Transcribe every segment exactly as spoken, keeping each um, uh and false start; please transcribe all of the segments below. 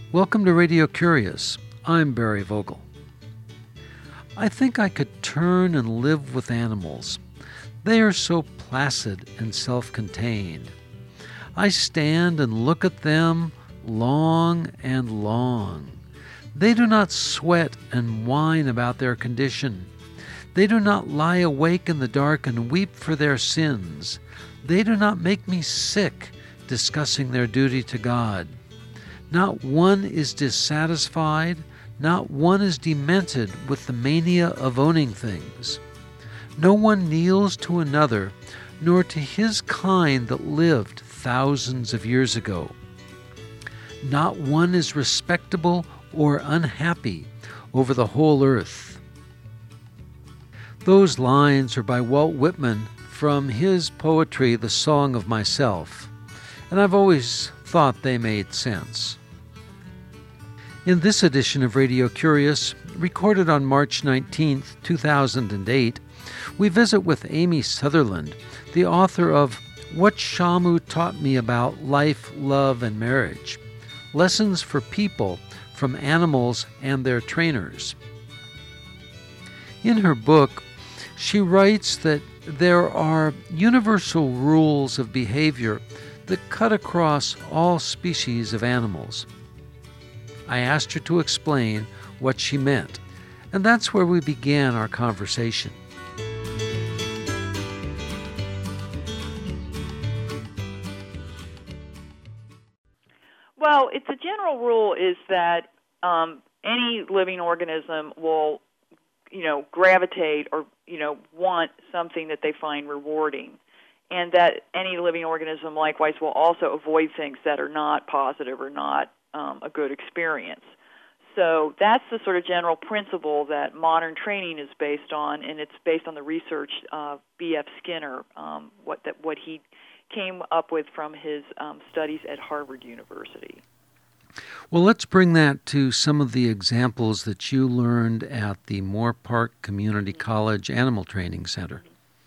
Welcome to Radio Curious. I'm Barry Vogel. I think I could turn and live with animals. They are so placid and self-contained. I stand and look at them long and long. They do not sweat and whine about their condition. They do not lie awake in the dark and weep for their sins. They do not make me sick discussing their duty to God. Not one is dissatisfied, not one is demented with the mania of owning things. No one kneels to another, nor to his kind that lived thousands of years ago. Not one is respectable or unhappy over the whole earth. Those lines are by Walt Whitman from his poetry, The Song of Myself, and I've always thought they made sense. In this edition of Radio Curious, recorded on March nineteenth, two thousand eight, we visit with Amy Sutherland, the author of What Shamu Taught Me About Life, Love, and Marriage, Lessons for People from Animals and Their Trainers. In her book, she writes that there are universal rules of behavior that cut across all species of animals. I asked her to explain what she meant, and that's where we began our conversation. Well, it's a general rule is that um, any living organism will, you know, gravitate or, you know, want something that they find rewarding, and that any living organism likewise will also avoid things that are not positive or not um, a good experience. So that's the sort of general principle that modern training is based on, and it's based on the research of B F Skinner, um, what that what he came up with from his um, studies at Harvard University. Well, let's bring that to some of the examples that you learned at the Moore Park Community College Animal Training Center.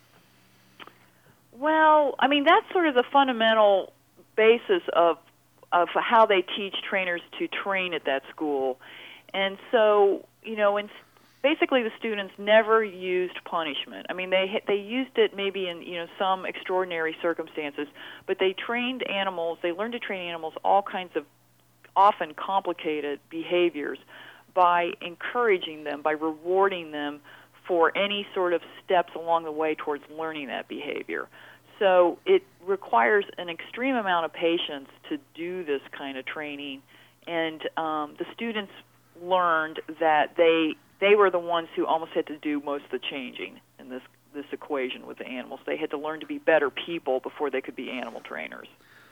Well, I mean, that's sort of the fundamental basis of of how they teach trainers to train at that school. And so, you know, in, basically the students never used punishment. I mean, they they used it maybe in, you know, some extraordinary circumstances, but they trained animals, they learned to train animals all kinds of often complicated behaviors by encouraging them, by rewarding them for any sort of steps along the way towards learning that behavior. So it requires an extreme amount of patience to do this kind of training, and um, the students learned that they they were the ones who almost had to do most of the changing in this this equation with the animals. They had to learn to be better people before they could be animal trainers.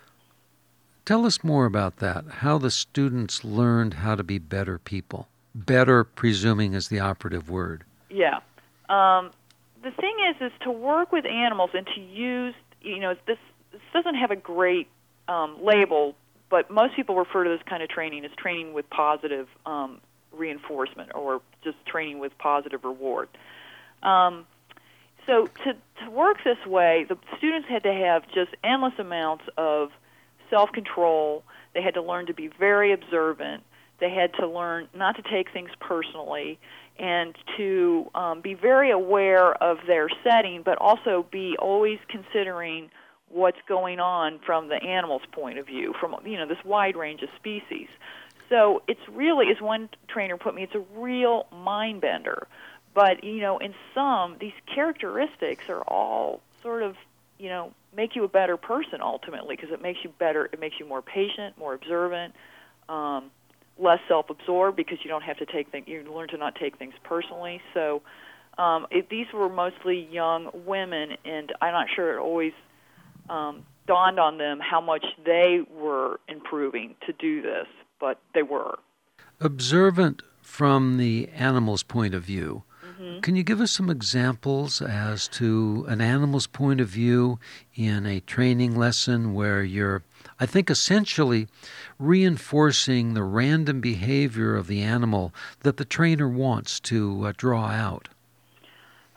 Tell us more about that, how the students learned how to be better people. Better, presuming, is the operative word. Yeah. Um, the thing is, is to work with animals and to use, you know, this, this doesn't have a great um, label, but most people refer to this kind of training as training with positive um, reinforcement or just training with positive reward. Um, so to, to work this way, the students had to have just endless amounts of self-control. They had to learn to be very observant. They had to learn not to take things personally and to um, be very aware of their setting, but also be always considering what's going on from the animal's point of view, from, you know, this wide range of species. So it's really, as one trainer put me, it's a real mind bender. But, you know, in some, these characteristics are all sort of, you know, make you a better person ultimately, because it makes you better, it makes you more patient, more observant, um, less self-absorbed because you don't have to take things, you learn to not take things personally. So um, it, these were mostly young women, and I'm not sure it always um, dawned on them how much they were improving to do this, but they were. Observant from the animal's point of view. Mm-hmm. Can you give us some examples as to an animal's point of view in a training lesson where you're, I think, essentially reinforcing the random behavior of the animal that the trainer wants to uh, draw out?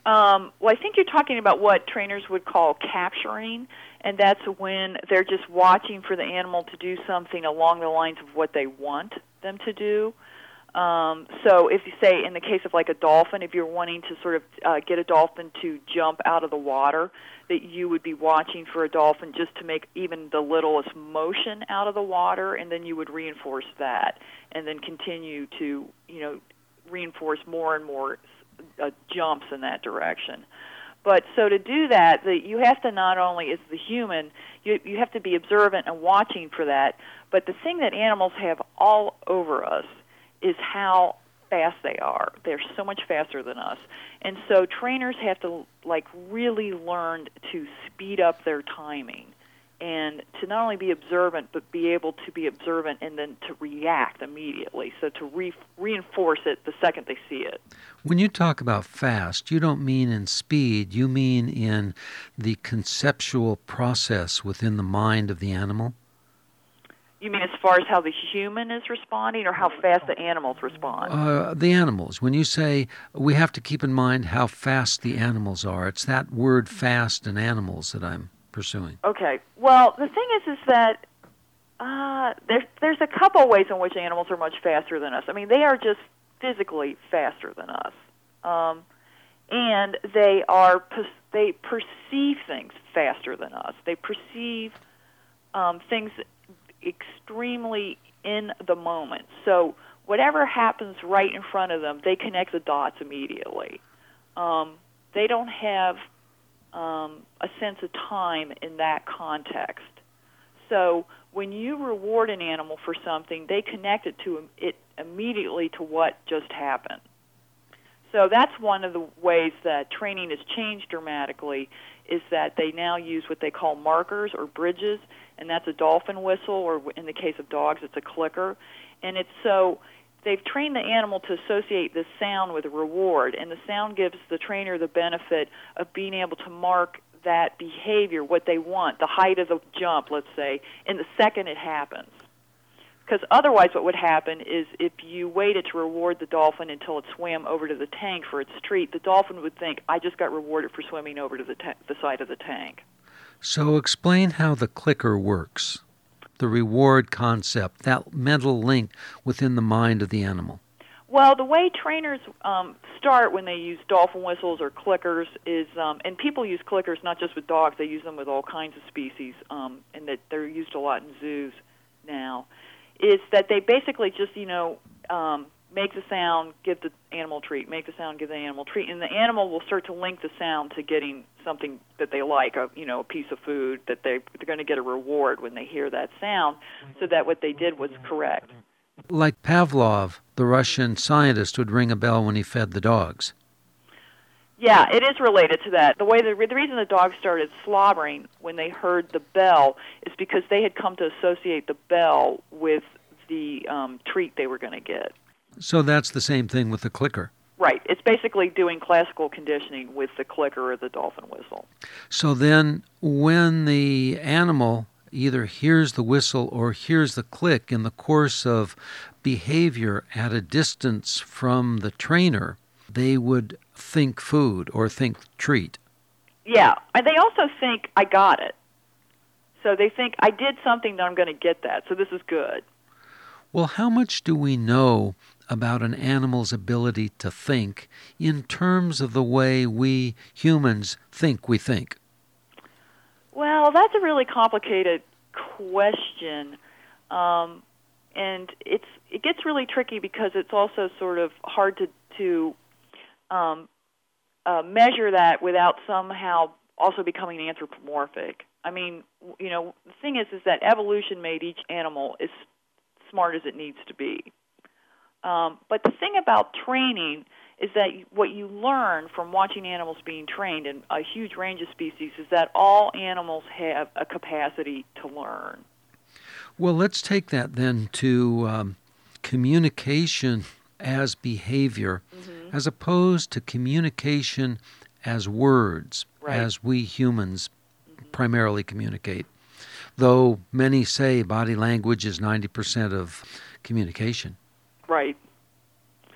Um, well, I think you're talking about what trainers would call capturing, and that's when they're just watching for the animal to do something along the lines of what they want them to do. Um, so if you say, in the case of like a dolphin, if you're wanting to sort of uh, get a dolphin to jump out of the water, that you would be watching for a dolphin just to make even the littlest motion out of the water, and then you would reinforce that, and then continue to, you know, reinforce more and more uh, jumps in that direction. But so to do that, the, you have to not only, as the human, you, you have to be observant and watching for that, but the thing that animals have all over us is how fast they are. They're so much faster than us. And so trainers have to like really learn to speed up their timing and to not only be observant, but be able to be observant and then to react immediately, so to re- reinforce it the second they see it. When you talk about fast, you don't mean in speed, you mean in the conceptual process within the mind of the animal? You mean as far as how the human is responding or how fast the animals respond? Uh, the animals. When you say we have to keep in mind how fast the animals are, it's that word fast and animals that I'm pursuing. Okay. Well, the thing is is that uh, there's, there's a couple ways in which animals are much faster than us. I mean, they are just physically faster than us. Um, and they are they perceive things faster than us. They perceive um, things extremely in the moment. So whatever happens right in front of them, they connect the dots immediately. Um, they don't have um, a sense of time in that context. So when you reward an animal for something, they connect it to it immediately to what just happened. So that's one of the ways that training has changed dramatically, is that they now use what they call markers or bridges, and that's a dolphin whistle, or in the case of dogs, it's a clicker. And it's so they've trained the animal to associate this sound with a reward, and the sound gives the trainer the benefit of being able to mark that behavior, what they want, the height of the jump, let's say, in the second it happens. Because otherwise what would happen is if you waited to reward the dolphin until it swam over to the tank for its treat, the dolphin would think, I just got rewarded for swimming over to the, ta- the side of the tank. So explain how the clicker works, the reward concept, that mental link within the mind of the animal. Well, the way trainers um, start when they use dolphin whistles or clickers is, um, and people use clickers not just with dogs, they use them with all kinds of species, um, and that they're used a lot in zoos now, is that they basically just, you know, um, make the sound, give the animal treat, make the sound, give the animal treat, and the animal will start to link the sound to getting something that they like, a, you know, a piece of food, that they, they're going to get a reward when they hear that sound, so that what they did was correct. Like Pavlov, the Russian scientist, would ring a bell when he fed the dogs. Yeah, it is related to that. The way the, the reason the dogs started slobbering when they heard the bell is because they had come to associate the bell with the um, treat they were going to get. So that's the same thing with the clicker. Right. It's basically doing classical conditioning with the clicker or the dolphin whistle. So then when the animal either hears the whistle or hears the click in the course of behavior at a distance from the trainer, they would think food or think treat. Yeah, and they also think, I got it. So they think, I did something that I'm going to get that, so this is good. Well, how much do we know about an animal's ability to think in terms of the way we humans think we think? Well, that's a really complicated question, um, and it's it gets really tricky because it's also sort of hard to to um, uh, measure that without somehow also becoming anthropomorphic. I mean, you know, the thing is, is that evolution made each animal as smart as it needs to be. Um, but the thing about training is that what you learn from watching animals being trained in a huge range of species is that all animals have a capacity to learn. Well, let's take that then to um, communication as behavior, mm-hmm. as opposed to communication as words, right. as we humans mm-hmm. primarily communicate. Though many say body language is ninety percent of communication. Right.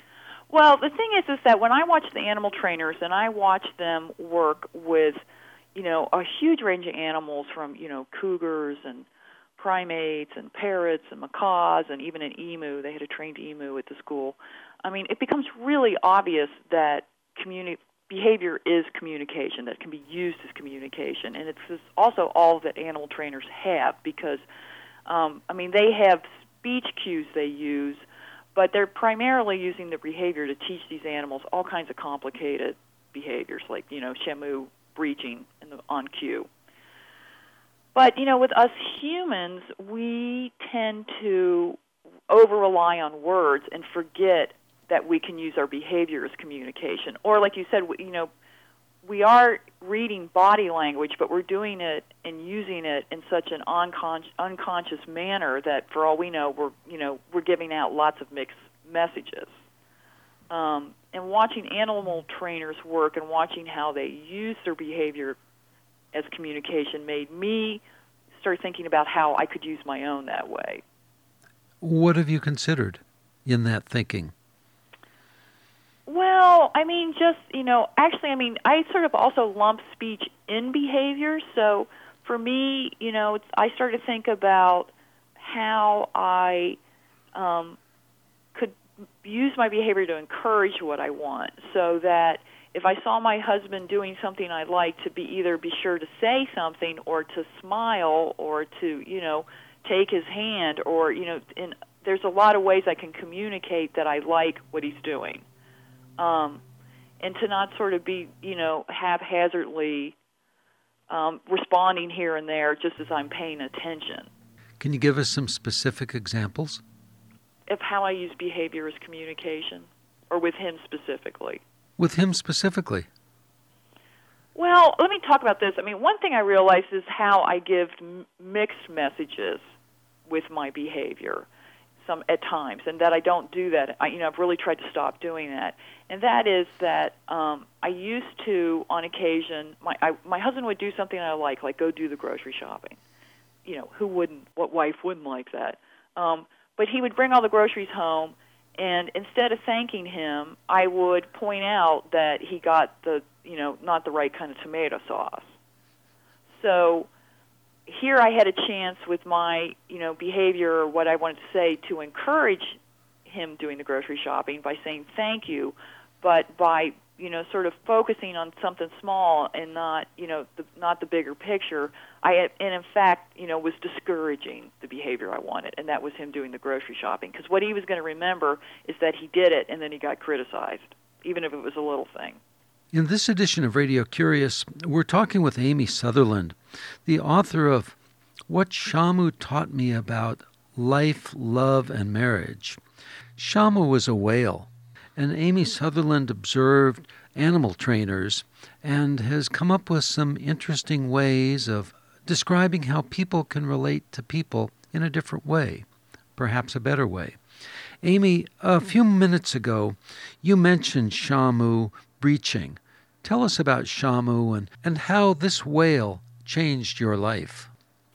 Well, the thing is, is that when I watch the animal trainers and I watch them work with, you know, a huge range of animals from, you know, cougars and primates and parrots and macaws and even an emu. They had a trained emu at the school. I mean, it becomes really obvious that communi- behavior is communication, that can be used as communication. And it's just also all that animal trainers have because, um, I mean, they have speech cues they use, but they're primarily using the behavior to teach these animals all kinds of complicated behaviors, like, you know, Shamu breaching in the, on cue. But, you know, with us humans, we tend to over-rely on words and forget that we can use our behavior as communication. Or, like you said, you know, we are reading body language, but we're doing it and using it in such an unconscious, unconscious manner that, for all we know, we're, you know, we're giving out lots of mixed messages. Um, and watching animal trainers work and watching how they use their behavior as communication made me start thinking about how I could use my own that way. What have you considered in that thinking? Well, I mean, just, you know, actually, I mean, I sort of also lump speech in behavior. So for me, you know, it's, I started to think about how I um, could use my behavior to encourage what I want, so that if I saw my husband doing something I liked, to be either be sure to say something or to smile or to, you know, take his hand, or, you know, in, there's a lot of ways I can communicate that I like what he's doing. Um, and to not sort of be, you know, haphazardly um, responding here and there just as I'm paying attention. Can you give us some specific examples of how I use behavior as communication, or with him specifically? With him specifically? Well, let me talk about this. I mean, one thing I realized is how I give m- mixed messages with my behavior. Some at times, and that I don't do that. I, you know, I've really tried to stop doing that. And that is that um, I used to, on occasion, my I, my husband would do something I like, like go do the grocery shopping. You know, who wouldn't? What wife wouldn't like that? Um, but he would bring all the groceries home, and instead of thanking him, I would point out that he got the, you know, not the right kind of tomato sauce. So here I had a chance with my, you know, behavior or what I wanted to say to encourage him doing the grocery shopping by saying thank you, but by, you know, sort of focusing on something small and not, you know, the, not the bigger picture. I, and in fact, you know, was discouraging the behavior I wanted, and that was him doing the grocery shopping. Because what he was going to remember is that he did it and then he got criticized, even if it was a little thing. In this edition of Radio Curious, we're talking with Amy Sutherland, the author of What Shamu Taught Me About Life, Love, and Marriage. Shamu was a whale, and Amy Sutherland observed animal trainers and has come up with some interesting ways of describing how people can relate to people in a different way, perhaps a better way. Amy, a few minutes ago, you mentioned Shamu breaching. Tell us about Shamu and, and how this whale changed your life.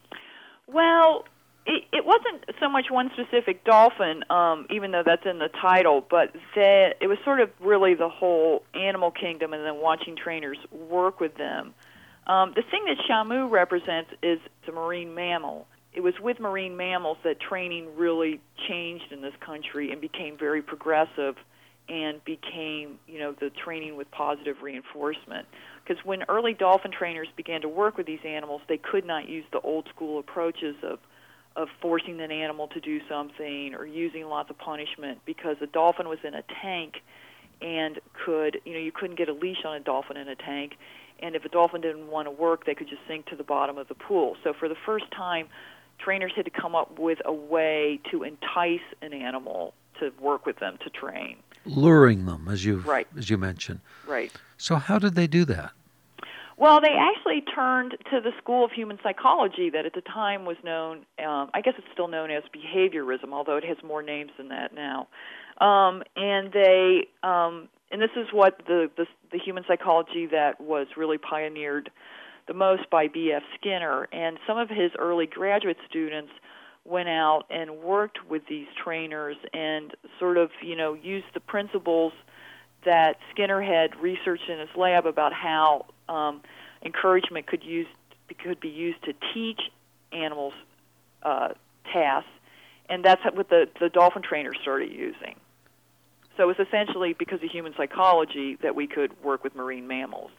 Well, it, it wasn't so much one specific dolphin, um, even though that's in the title, but that it was sort of really the whole animal kingdom and then watching trainers work with them. Um, the thing that Shamu represents is the marine mammal. It was with marine mammals that training really changed in this country and became very progressive and became, you know, the training with positive reinforcement. Because when early dolphin trainers began to work with these animals, they could not use the old school approaches of of forcing an animal to do something or using lots of punishment, because a dolphin was in a tank and could, you know, you couldn't get a leash on a dolphin in a tank, and if a dolphin didn't want to work, they could just sink to the bottom of the pool. So for the first time, trainers had to come up with a way to entice an animal to work with them, to train. Luring them, as you right. as you mentioned. Right. So how did they do that? Well, they actually turned to the School of Human Psychology that at the time was known, um, I guess it's still known as behaviorism, although it has more names than that now. Um, and they, um, and this is what the, the the human psychology that was really pioneered the most by B F Skinner. And some of his early graduate students went out and worked with these trainers and sort of, you know, used the principles that Skinner had researched in his lab about how um, encouragement could use could be used to teach animals uh, tasks, and that's what the, the dolphin trainers started using. So it's essentially because of human psychology that we could work with marine mammals.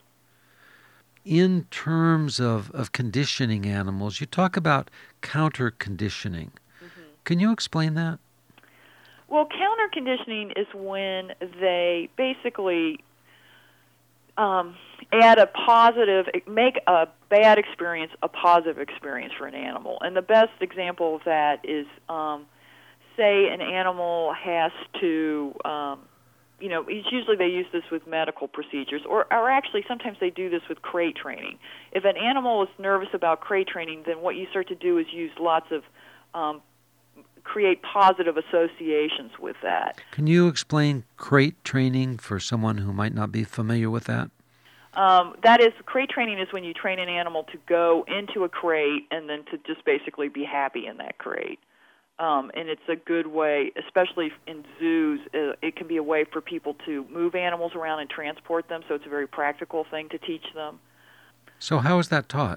In terms of, of conditioning animals, you talk about counter-conditioning. Mm-hmm. Can you explain that? Well, counter-conditioning is when they basically um, add a positive, make a bad experience a positive experience for an animal. And the best example of that is, um, say an animal has to, um, you know, it's usually they use this with medical procedures, or, or actually sometimes they do this with crate training. If an animal is nervous about crate training, then what you start to do is use lots of, um, create positive associations with that. Can you explain crate training for someone who might not be familiar with that? Um, that is, crate training is when you train an animal to go into a crate and then to just basically be happy in that crate. Um, and it's a good way, especially in zoos, uh, it can be a way for people to move animals around and transport them, so it's a very practical thing to teach them. So how is that taught?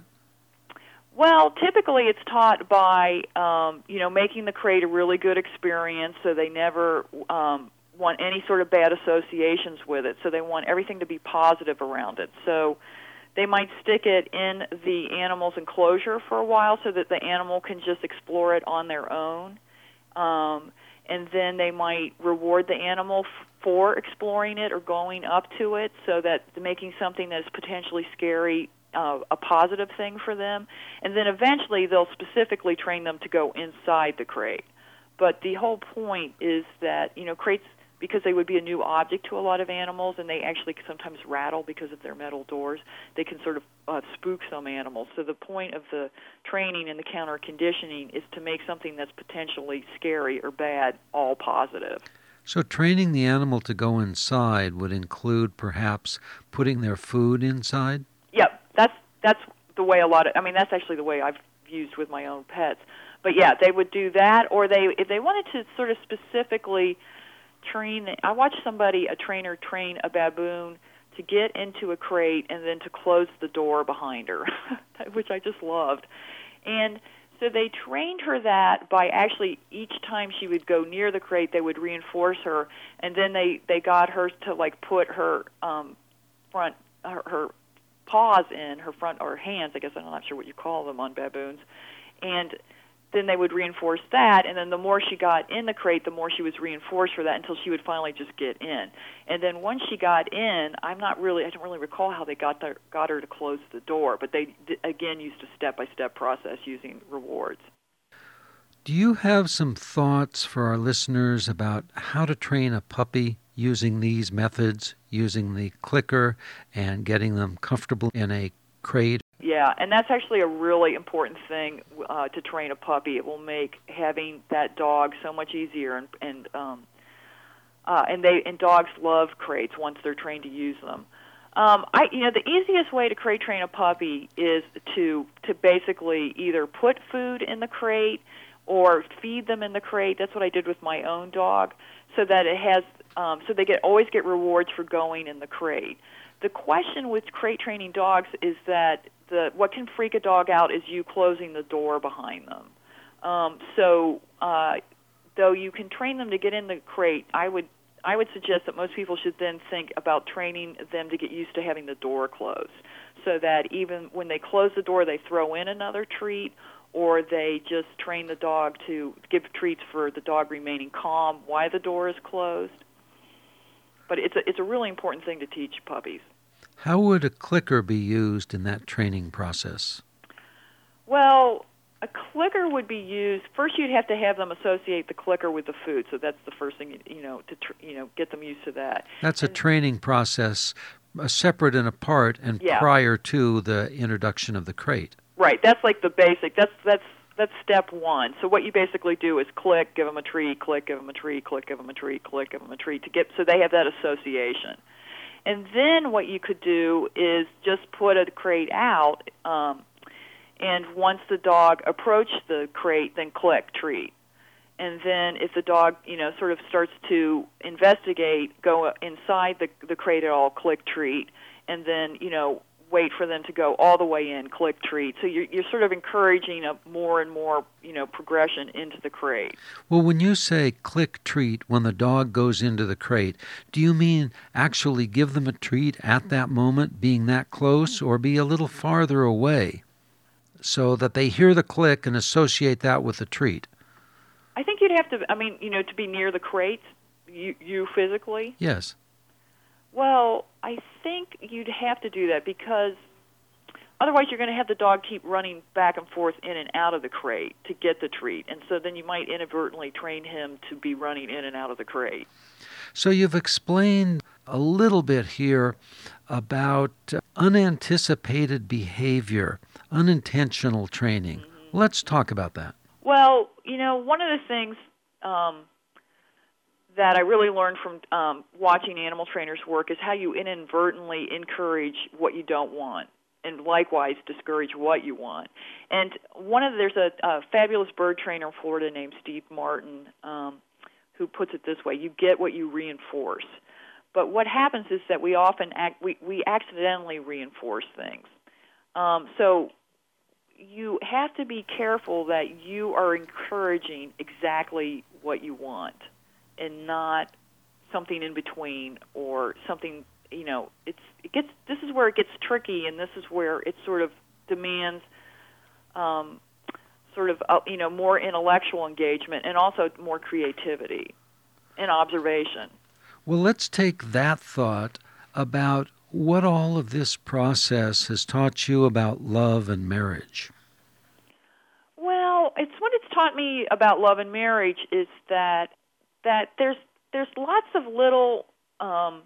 Well, typically it's taught by, um, you know, making the crate a really good experience, so they never um, want any sort of bad associations with it, so they want everything to be positive around it. So they might stick it in the animal's enclosure for a while so that the animal can just explore it on their own. Um, and then they might reward the animal f- for exploring it or going up to it, so that making something that is potentially scary uh, a positive thing for them. And then eventually they'll specifically train them to go inside the crate. But the whole point is that, you know, crates, because they would be a new object to a lot of animals, and they actually sometimes rattle because of their metal doors, they can sort of uh, spook some animals. So the point of the training and the counter-conditioning is to make something that's potentially scary or bad all positive. So training the animal to go inside would include perhaps putting their food inside? Yep, that's that's the way a lot of, I mean, that's actually the way I've used with my own pets. But yeah, they would do that, or they if they wanted to sort of specifically train, I watched somebody, a trainer, train a baboon to get into a crate and then to close the door behind her, which I just loved. And so they trained her that by actually each time she would go near the crate, they would reinforce her, and then they, they got her to like put her um, front, her, her paws in, her front, or hands, I guess, I'm not sure what you call them on baboons, and then they would reinforce that, and then the more she got in the crate, the more she was reinforced for that until she would finally just get in. And then once she got in, I'm not really, I don't really recall how they got the, got her to close the door, but they, again, used a step-by-step process using rewards. Do you have some thoughts for our listeners about how to train a puppy using these methods, using the clicker and getting them comfortable in a crate? Yeah, and that's actually a really important thing uh, to train a puppy. It will make having that dog so much easier, and and um, uh, and they and dogs love crates once they're trained to use them. Um, I you know the easiest way to crate train a puppy is to to basically either put food in the crate or feed them in the crate. That's what I did with my own dog, so that it has um, so they get always get rewards for going in the crate. The question with crate training dogs is that the what can freak a dog out is you closing the door behind them. Um, so, uh, though you can train them to get in the crate, I would I would suggest that most people should then think about training them to get used to having the door closed, so that even when they close the door, they throw in another treat, or they just train the dog to give treats for the dog remaining calm while the door is closed. But it's a, it's a really important thing to teach puppies. How would a clicker be used in that training process? Well, a clicker would be used. First, you'd have to have them associate the clicker with the food. So that's the first thing, you know, to tr- you know get them used to that. That's and, a training process, uh, separate and apart, and yeah. prior to the introduction of the crate. Right. That's like the basic. That's that's that's step one. So what you basically do is click, give them a treat, click, give them a treat, click, give them a treat, click, give them a treat to get so they have that association. And then what you could do is just put a crate out, um, And once the dog approached the crate, then click, treat. And then if the dog, you know, sort of starts to investigate, go inside the the crate at all, click, treat. And then, you know, wait for them to go all the way in, click, treat. So you're, you're sort of encouraging a more and more, you know, progression into the crate. Well, when you say click treat when the dog goes into the crate, do you mean actually give them a treat at that moment, being that close, or be a little farther away so that they hear the click and associate that with the treat? I think you'd have to, I mean, you know, to be near the crate, you, you physically? Yes. Well, I think you'd have to do that because otherwise you're going to have the dog keep running back and forth in and out of the crate to get the treat. And so then you might inadvertently train him to be running in and out of the crate. So you've explained a little bit here about unanticipated behavior, unintentional training. Mm-hmm. Let's talk about that. Well, you know, one of the things um, that I really learned from um, watching animal trainers work is how you inadvertently encourage what you don't want, and likewise discourage what you want. And one of the, there's a, a fabulous bird trainer in Florida named Steve Martin um, who puts it this way: you get what you reinforce. But what happens is that we often act, we, we accidentally reinforce things. Um, so you have to be careful that you are encouraging exactly what you want, and not something in between or something, you know, it's it gets this is where it gets tricky, and this is where it sort of demands um, sort of, uh, you know, more intellectual engagement and also more creativity and observation. Well, let's take that thought about what all of this process has taught you about love and marriage. Well, it's what it's taught me about love and marriage is that that there's there's lots of little um,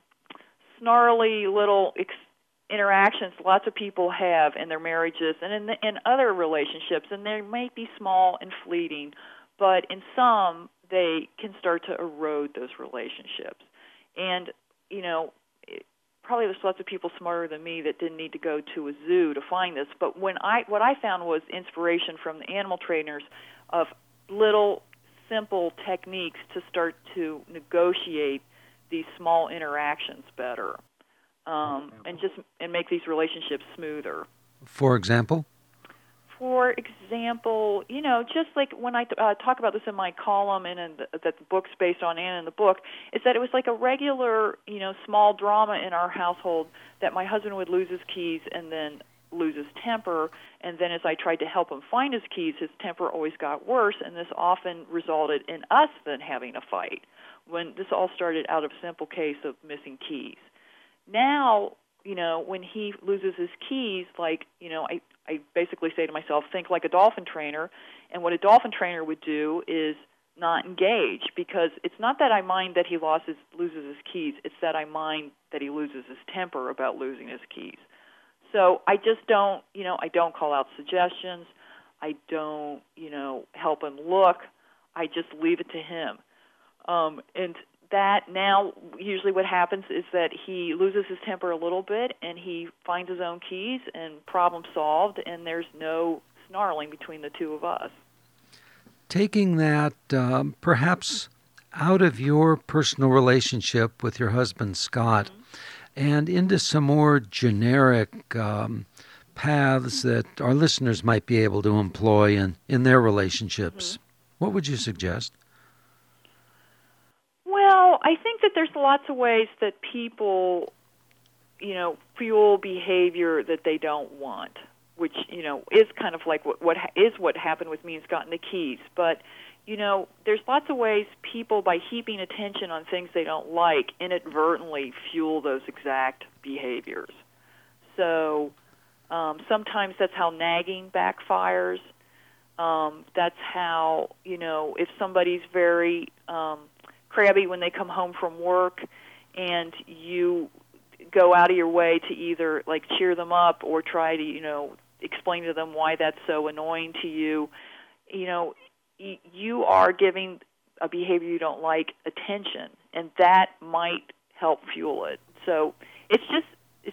snarly little ex- interactions lots of people have in their marriages and in, the, in other relationships, and they may be small and fleeting, but in some they can start to erode those relationships. And, you know, it, probably there's lots of people smarter than me that didn't need to go to a zoo to find this, but when I what I found was inspiration from the animal trainers of little simple techniques to start to negotiate these small interactions better, um, and just and make these relationships smoother. For example? For example, you know, just like when I uh, talk about this in my column and in the, that the book's based on and in the book, is that it was like a regular, you know, small drama in our household that my husband would lose his keys and then lose his temper, and then as I tried to help him find his keys, his temper always got worse, and this often resulted in us then having a fight, when this all started out of a simple case of missing keys. Now, you know, when he loses his keys, like, you know, I, I basically say to myself, think like a dolphin trainer, and what a dolphin trainer would do is not engage, because it's not that I mind that he lost his, loses his keys, it's that I mind that he loses his temper about losing his keys. So I just don't, you know, I don't call out suggestions. I don't, you know, help him look. I just leave it to him. Um, and that now usually what happens is that he loses his temper a little bit and he finds his own keys and problem solved, and there's no snarling between the two of us. Taking that um, perhaps out of your personal relationship with your husband, Scott, mm-hmm. and into some more generic um, paths that our listeners might be able to employ in, in their relationships, mm-hmm. what would you suggest? Well, I think that there's lots of ways that people, you know, fuel behavior that they don't want, which, you know, is kind of like what, what is what happened with me and Scott and the keys. But, you know, there's lots of ways people, by heaping attention on things they don't like, inadvertently fuel those exact behaviors. So um, sometimes that's how nagging backfires. Um, that's how, you know, if somebody's very um, crabby when they come home from work and you go out of your way to either, like, cheer them up or try to, you know, explain to them why that's so annoying to you, you know, you are giving a behavior you don't like attention, and that might help fuel it. So it's just it's just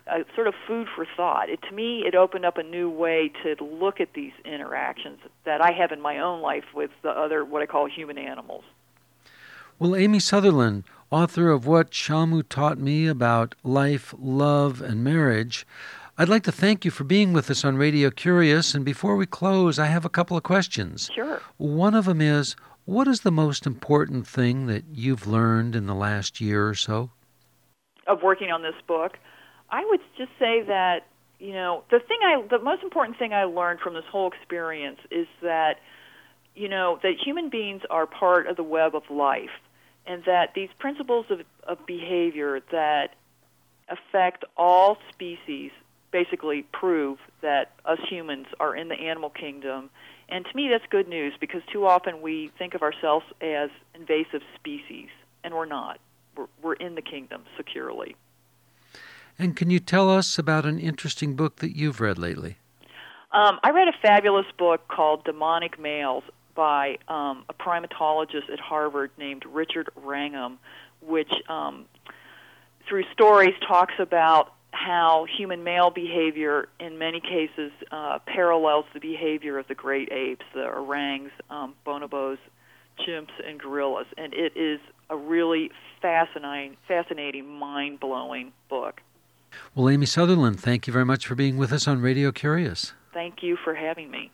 uh, sort of food for thought. It, to me, it opened up a new way to look at these interactions that I have in my own life with the other, what I call human animals. Well, Amy Sutherland, author of What Shamu Taught Me About Life, Love, and Marriage, I'd like to thank you for being with us on Radio Curious. And before we close, I have a couple of questions. Sure. One of them is, what is the most important thing that you've learned in the last year or so? Of working on this book, I would just say that, you know, the thing I, the most important thing I learned from this whole experience is that, you know, that human beings are part of the web of life, and that these principles of, of behavior that affect all species basically prove that us humans are in the animal kingdom. And to me, that's good news, because too often we think of ourselves as invasive species, and we're not. We're, we're in the kingdom securely. And can you tell us about an interesting book that you've read lately? Um, I read a fabulous book called Demonic Males by um, a primatologist at Harvard named Richard Wrangham, which, um, through stories, talks about how human male behavior in many cases uh, parallels the behavior of the great apes, the orangs, um, bonobos, chimps, and gorillas. And it is a really fascinating, fascinating, mind-blowing book. Well, Amy Sutherland, thank you very much for being with us on Radio Curious. Thank you for having me.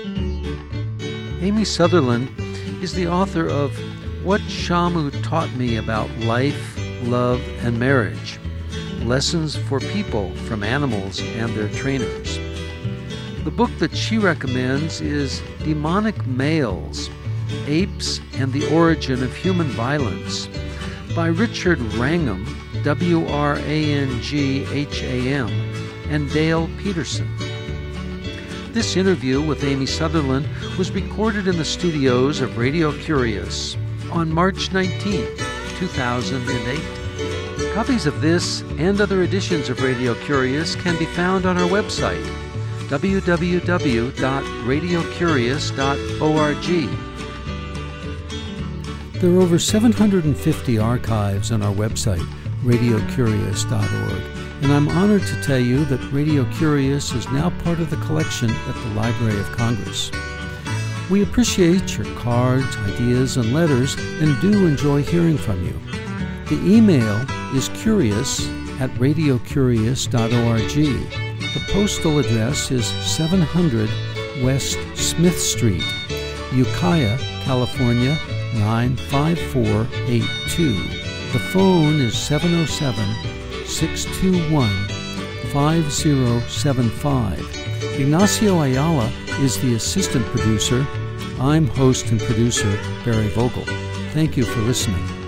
Amy Sutherland is the author of What Shamu Taught Me About Life, Love, and Marriage, Lessons for People from Animals and Their Trainers. The book that she recommends is Demonic Males, Apes and the Origin of Human Violence by Richard Wrangham, W R A N G H A M, and Dale Peterson. This interview with Amy Sutherland was recorded in the studios of Radio Curious on March nineteenth, two thousand eight. Copies of this and other editions of Radio Curious can be found on our website, w w w dot radio curious dot org. There are over seven hundred fifty archives on our website, radio curious dot org, and I'm honored to tell you that Radio Curious is now part of the collection at the Library of Congress. We appreciate your cards, ideas, and letters, and do enjoy hearing from you. The email is curious at radio curious dot org. The postal address is seven hundred West Smith Street, Ukiah, California, nine five four eight two. The phone is seven oh seven, six two one, five oh seven five. Ignacio Ayala is the assistant producer. I'm host and producer Barry Vogel. Thank you for listening.